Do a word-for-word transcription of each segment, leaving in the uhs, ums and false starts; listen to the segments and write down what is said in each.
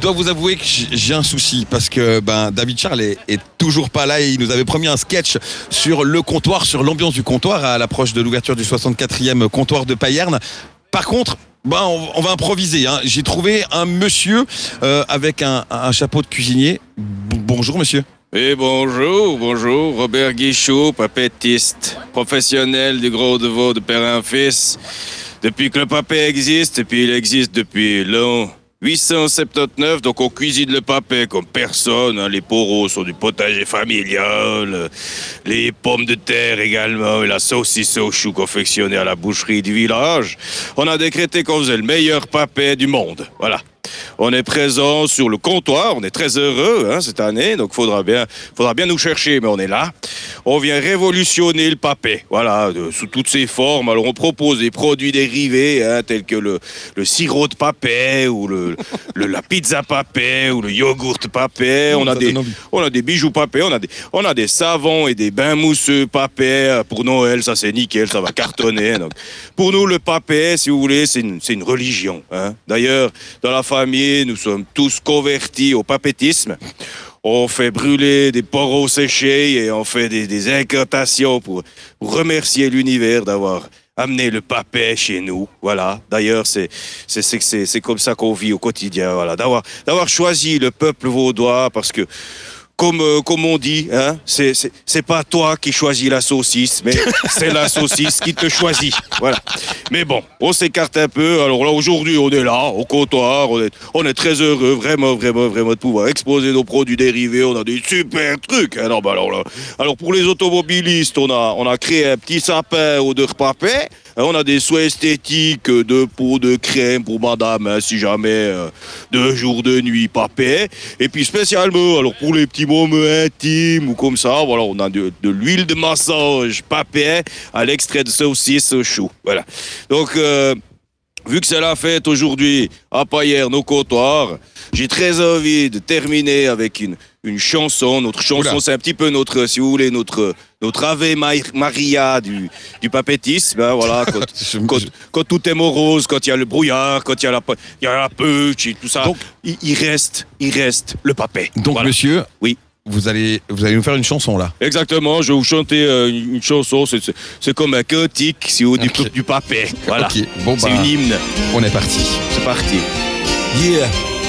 dois vous avouer que j'ai un souci parce que ben, David Charles est, est toujours pas là et il nous avait promis un sketch sur le comptoir, sur l'ambiance du comptoir à l'approche de l'ouverture du soixante-quatrième comptoir de Payerne. Par contre, ben, on, on va improviser. Hein. J'ai trouvé un monsieur euh, avec un, un chapeau de cuisinier. B- bonjour monsieur. Et bonjour, bonjour, Robert Guichot, papettiste, professionnel du Gros de Vaud de père en fils. Depuis que le papet existe, et puis il existe depuis l'an huit cent soixante-dix-neuf, donc on cuisine le papet comme personne. Hein. Les poros sont du potager familial, les pommes de terre également, et la saucisse au chou confectionnée à la boucherie du village. On a décrété qu'on faisait le meilleur papet du monde, voilà. On est présent sur le comptoir, on est très heureux hein, cette année, donc faudra bien, faudra bien nous chercher, mais on est là. On vient révolutionner le papet, voilà, de, sous toutes ses formes. Alors on propose des produits dérivés, hein, tels que le, le sirop de papet, ou le, le, la pizza papet, ou le yogourt papet. On a, des, on a des bijoux papet, on a des, on a des savons et des bains mousseux papet. Pour Noël, ça c'est nickel, ça va cartonner. Donc, pour nous, le papet, si vous voulez, c'est une, c'est une religion. Hein. D'ailleurs, dans la famille, nous sommes tous convertis au papettisme. On fait brûler des poros séchés et on fait des, des incantations pour, pour remercier l'univers d'avoir amené le papet chez nous. Voilà. D'ailleurs, c'est, c'est, c'est, c'est, c'est comme ça qu'on vit au quotidien. Voilà. D'avoir, d'avoir choisi le peuple vaudois parce que Comme, euh, comme on dit, hein, c'est, c'est, c'est pas toi qui choisis la saucisse, mais c'est la saucisse qui te choisit. Voilà. Mais bon, on s'écarte un peu. Alors là, aujourd'hui, on est là, au comptoir. On est, on est très heureux, vraiment, vraiment, vraiment de pouvoir exposer nos produits dérivés. On a des super trucs. Hein. Non, bah alors, là, alors, pour les automobilistes, on a, on a créé un petit sapin odeur papet. On a des soins esthétiques de peau de crème pour madame, hein, si jamais, euh, de jour, de nuit, papet. Et puis spécialement, alors pour les petits moments intimes ou comme ça, voilà, on a de, de l'huile de massage papet à l'extrait de saucisse au chou. Voilà. Donc, euh, vu que c'est la fête aujourd'hui à Payerne au comptoir, j'ai très envie de terminer avec une, une chanson. Notre chanson, Oula. C'est un petit peu notre, si vous voulez, notre, notre Ave Maria du, du papettisme. Hein, voilà, quand, quand, quand tout est morose, quand il y a le brouillard, quand il y a la, il y a la peuche, tout ça, donc, il, il reste, il reste le papet. Donc, voilà. Monsieur, oui. Vous allez, vous allez nous faire une chanson là. Exactement, je vais vous chanter euh, une, une chanson. C'est, c'est, c'est comme un cantique, si vous okay. du, du papet. Voilà. Okay. Bon, c'est bah, une hymne. On est parti. C'est parti. Yeah.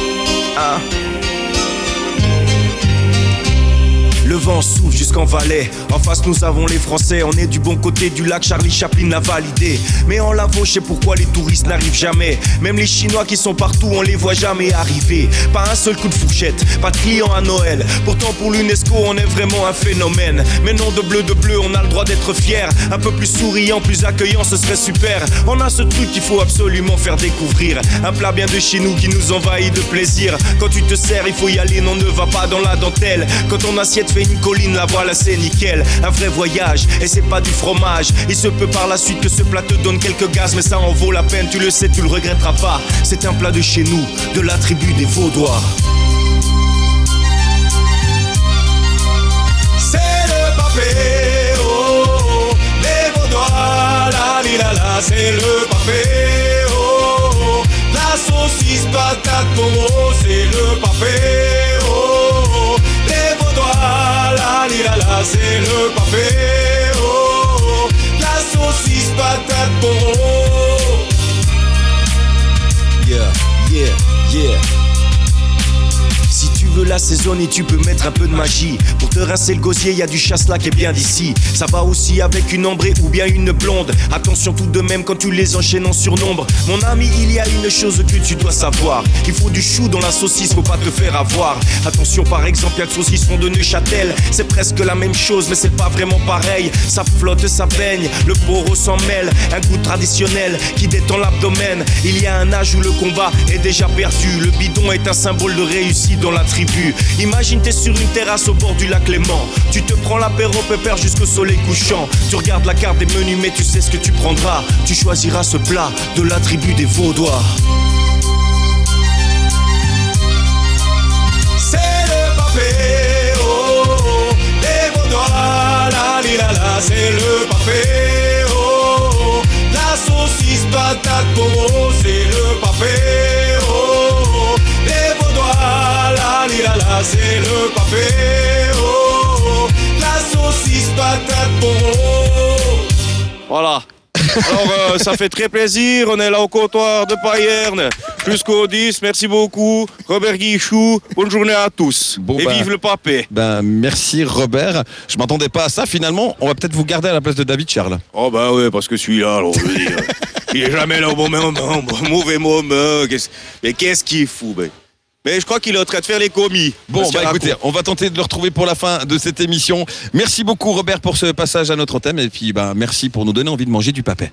Ah. Le vent souffle jusqu'en Valais. En face nous avons les Français. On est du bon côté du lac, Charlie Chaplin l'a validé. Mais en Lavaux, je sais pourquoi les touristes n'arrivent jamais. Même les Chinois qui sont partout, on les voit jamais arriver. Pas un seul coup de fourchette, pas de clients à Noël. Pourtant pour l'UNESCO on est vraiment un phénomène. Mais non, de bleu de bleu, on a le droit d'être fier. Un peu plus souriant, plus accueillant, ce serait super. On a ce truc qu'il faut absolument faire découvrir. Un plat bien de chez nous qui nous envahit de plaisir. Quand tu te sers, il faut y aller, non ne va pas dans la dentelle. Quand ton assiette fait une colline, la voilà c'est nickel. Un vrai voyage, et c'est pas du fromage. Il se peut par la suite que ce plat te donne quelques gaz, mais ça en vaut la peine, tu le sais, tu le regretteras pas. C'est un plat de chez nous, de la tribu des Vaudois. C'est le papet, oh, oh, les Vaudois, la li la la, c'est le papet, oh, oh, la saucisse, patate, pomo, c'est le papet, oh, oh, les Vaudois, la li la la, c'est le papet, oh, oh, la saucisse, patate, pomo. Yeah, yeah, yeah. Si tu veux l'assaisonner, tu peux mettre un peu de magie. Pour te rincer le gosier, y a du chasselas qui est bien d'ici. Ça va aussi avec une ambrée ou bien une blonde. Attention tout de même quand tu les enchaînes en surnombre. Mon ami, il y a une chose que tu dois savoir. Il faut du chou dans la saucisse, faut pas te faire avoir. Attention par exemple, y'a le saucisson de Neuchâtel. C'est presque la même chose, mais c'est pas vraiment pareil. Ça flotte, ça baigne, le poro s'en mêle. Un goût traditionnel qui détend l'abdomen. Il y a un âge où le combat est déjà perdu. Le bidon est un symbole de réussite dans la tribu. Imagine t'es sur une terrasse au bord du lac Léman. Tu te prends l'apéro pépère jusqu'au soleil couchant. Tu regardes la carte des menus mais tu sais ce que tu prendras. Tu choisiras ce plat de la tribu des Vaudois. C'est le papet, oh, oh, les Vaudois, la li la la, c'est le papet, oh, oh, la saucisse, patate, pomo, c'est le papet, oh, oh, les Vaudois, le papé. Oh, oh, la saucisse patate poro. Voilà. Alors, euh, ça fait très plaisir. On est là au comptoir de Payerne jusqu'au dix. Merci beaucoup. Robert Guichou, bonne journée à tous. Bon, et bah, vive le papé. Ben, merci Robert. Je m'attendais pas à ça. Finalement, on va peut-être vous garder à la place de David Charles. Oh bah ouais, parce que celui-là, alors, je veux dire, il est jamais là au bon moment, au mauvais moment. Qu'est-ce- Mais qu'est-ce qu'il fout, ben Mais je crois qu'il est en train de faire les commis. Bon, Parce bah qu'il y a la écoutez, cour. on va tenter de le retrouver pour la fin de cette émission. Merci beaucoup Robert pour ce passage à notre thème et puis bah, merci pour nous donner envie de manger du papet.